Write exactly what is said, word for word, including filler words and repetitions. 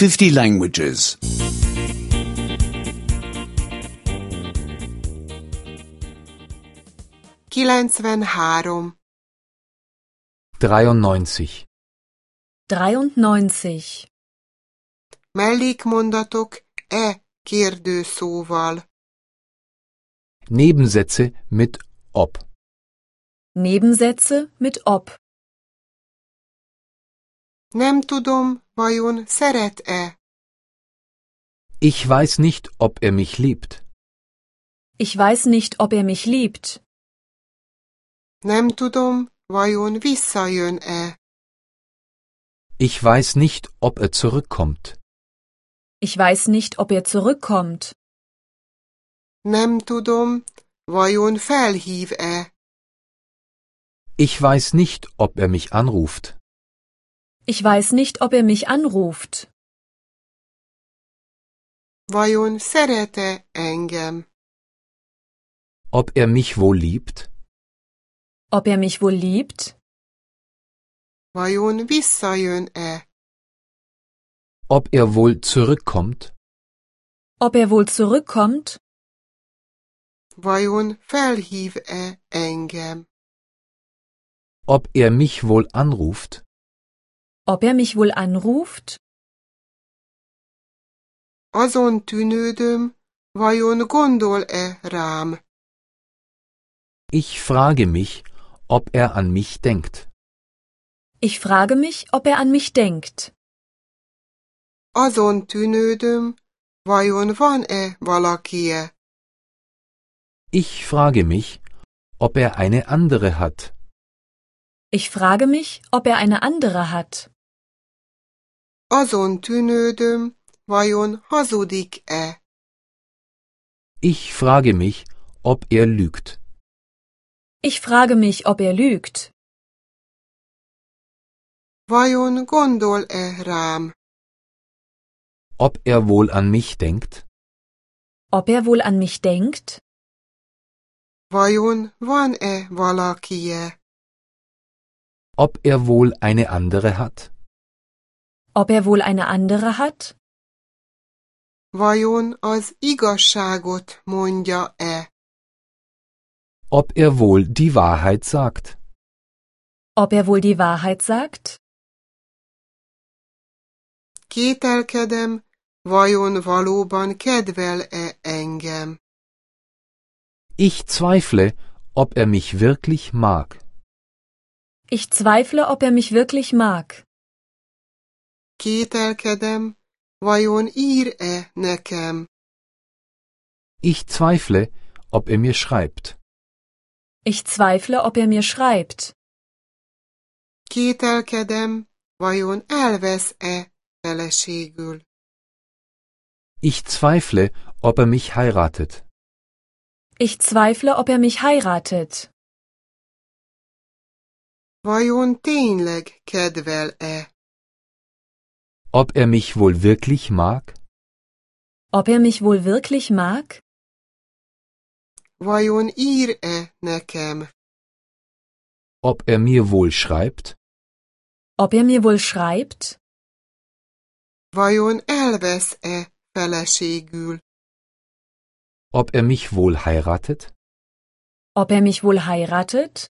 fifty languages. kilencvenhárom. dreiundneunzig. dreiundneunzig. Mellékmondatok e kérdőszóval. Nebensätze mit ob. Nebensätze mit ob. Nem tudom, vajon szeret-e? Ich weiß nicht, ob er mich liebt. Ich weiß nicht, ob er mich liebt. Nem tudom, vajon visszajön-e? Ich weiß nicht, ob er zurückkommt. Ich weiß nicht, ob er zurückkommt. Nem tudom, vajon felhív-e? Ich weiß nicht, ob er mich anruft. Ich weiß nicht, ob er mich anruft. Vajon szeret-e engem? Ob er mich wohl liebt? Ob er mich wohl liebt? Vajon visszajön-e? Ob er wohl zurückkommt? Ob er wohl zurückkommt? Vajon felhív-e engem? Ob er mich wohl anruft? Ob er mich wohl anruft? Azon tűnődöm, vajon gondol-e rám? Ich frage mich, ob er an mich denkt. Ich frage mich, ob er an mich denkt. Azon tűnődöm, vajon van-e valakie? Ich frage mich, ob er eine andere hat. Ich frage mich, ob er eine andere hat. Azon tűnődöm, vajon hazudik-e? Ich frage mich, ob er lügt. Ich frage mich, ob er lügt. Vajon gondol-e rám? Ob er wohl an mich denkt? Ob er wohl an mich denkt? Vajon van-e valakie? Ob er wohl eine andere hat? Ob er wohl eine andere hat? Vajon az igazságot mondja-e? Ob er wohl die Wahrheit sagt? Ob er wohl die Wahrheit sagt? Kételkedem, vajon valóban kedvel-e engem? Ich zweifle, ob er mich wirklich mag. Ich zweifle, ob er mich wirklich mag. Kételkedem, vajon ír-e nekem? Ich zweifle, ob er mir schreibt. Ich zweifle, ob er mir schreibt. Kételkedem, vajon elvesz-e feleségül? Ich zweifle, ob er mich heiratet. Ich zweifle, ob er mich heiratet. Vajon tényleg kedvel-e? Ob er mich wohl wirklich mag? Ob er mich wohl wirklich mag? Vajon ír-e nekem? Ob er mir wohl schreibt? Ob er mir wohl schreibt? Vajon elvesz-e feleségül? Ob er mich wohl heiratet? Ob er mich wohl heiratet?